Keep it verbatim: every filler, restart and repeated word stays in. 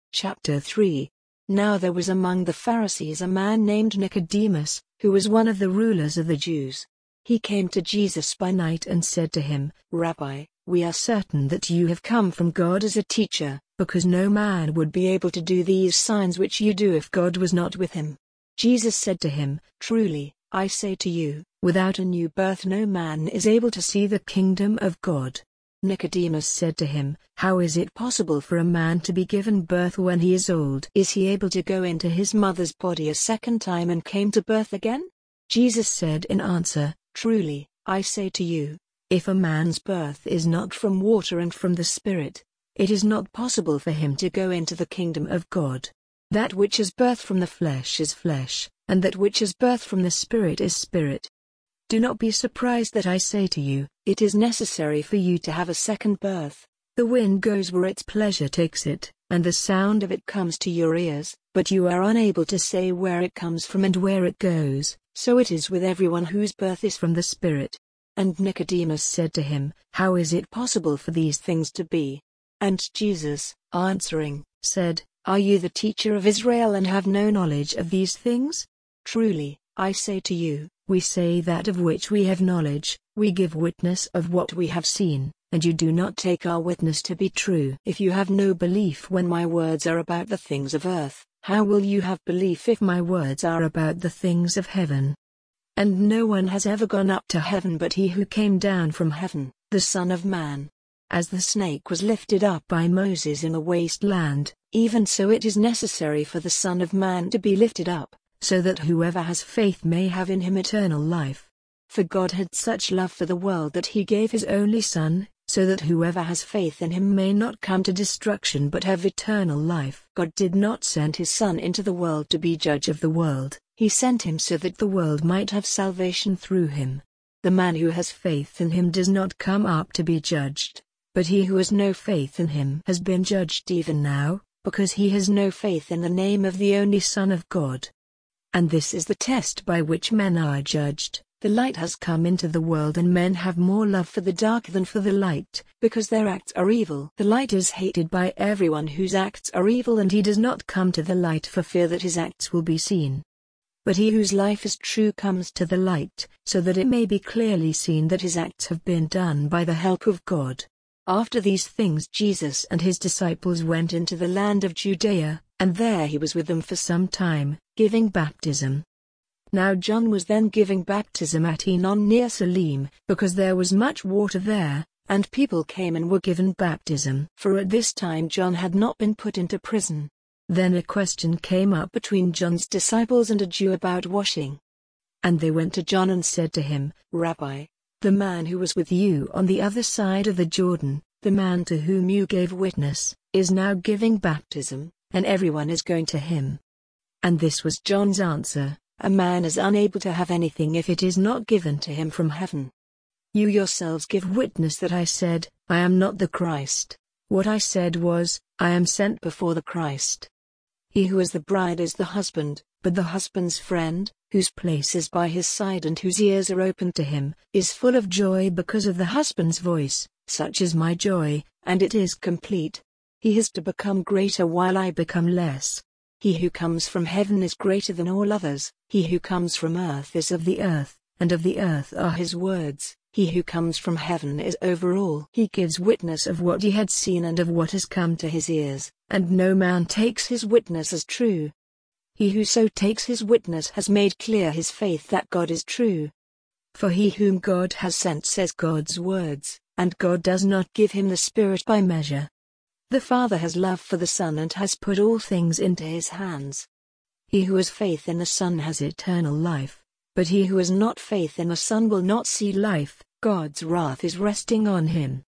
Chapter three. Now there was among the Pharisees a man named Nicodemus, who was one of the rulers of the Jews. He came to Jesus by night and said to him, "Rabbi, we are certain that you have come from God as a teacher, because no man would be able to do these signs which you do if God was not with him." Jesus said to him, "Truly, I say to you, without a new birth no man is able to see the kingdom of God." Nicodemus said to him, "How is it possible for a man to be given birth when he is old? Is he able to go into his mother's body a second time and came to birth again?" Jesus said in answer, "Truly, I say to you, if a man's birth is not from water and from the Spirit, it is not possible for him to go into the kingdom of God. That which is birthed from the flesh is flesh, and that which is birthed from the Spirit is spirit. Do not be surprised that I say to you, it is necessary for you to have a second birth. The wind goes where its pleasure takes it, and the sound of it comes to your ears, but you are unable to say where it comes from and where it goes. So it is with everyone whose birth is from the Spirit." And Nicodemus said to him, "How is it possible for these things to be?" And Jesus, answering, said, "Are you the teacher of Israel and have no knowledge of these things? Truly, I say to you, we say that of which we have knowledge, we give witness of what we have seen, and you do not take our witness to be true. If you have no belief when my words are about the things of earth, how will you have belief if my words are about the things of heaven? And no one has ever gone up to heaven but he who came down from heaven, the Son of Man. As the snake was lifted up by Moses in the wasteland, even so it is necessary for the Son of Man to be lifted up, so that whoever has faith may have in him eternal life. For God had such love for the world that he gave his only Son, so that whoever has faith in him may not come to destruction but have eternal life. God did not send his Son into the world to be judge of the world, he sent him so that the world might have salvation through him. The man who has faith in him does not come up to be judged, but he who has no faith in him has been judged even now, because he has no faith in the name of the only Son of God. And this is the test by which men are judged. The light has come into the world and men have more love for the dark than for the light, because their acts are evil. The light is hated by everyone whose acts are evil, and he does not come to the light for fear that his acts will be seen. But he whose life is true comes to the light, so that it may be clearly seen that his acts have been done by the help of God. After these things Jesus and his disciples went into the land of Judea, and there he was with them for some time, giving baptism. Now John was then giving baptism at Enon near Salim, because there was much water there, and people came and were given baptism. For at this time John had not been put into prison. Then a question came up between John's disciples and a Jew about washing. And they went to John and said to him, "Rabbi, the man who was with you on the other side of the Jordan, the man to whom you gave witness, is now giving baptism, and everyone is going to him." And this was John's answer, "A man is unable to have anything if it is not given to him from heaven. You yourselves give witness that I said, I am not the Christ. What I said was, I am sent before the Christ. He who is the bride is the husband, but the husband's friend, whose place is by his side and whose ears are open to him, is full of joy because of the husband's voice. Such is my joy, and it is complete. He is to become greater while I become less. He who comes from heaven is greater than all others. He who comes from earth is of the earth, and of the earth are his words. He who comes from heaven is over all. He gives witness of what he had seen and of what has come to his ears, and no man takes his witness as true. He who so takes his witness has made clear his faith that God is true. For he whom God has sent says God's words, and God does not give him the Spirit by measure. The Father has love for the Son and has put all things into his hands. He who has faith in the Son has eternal life, but he who has not faith in the Son will not see life. God's wrath is resting on him.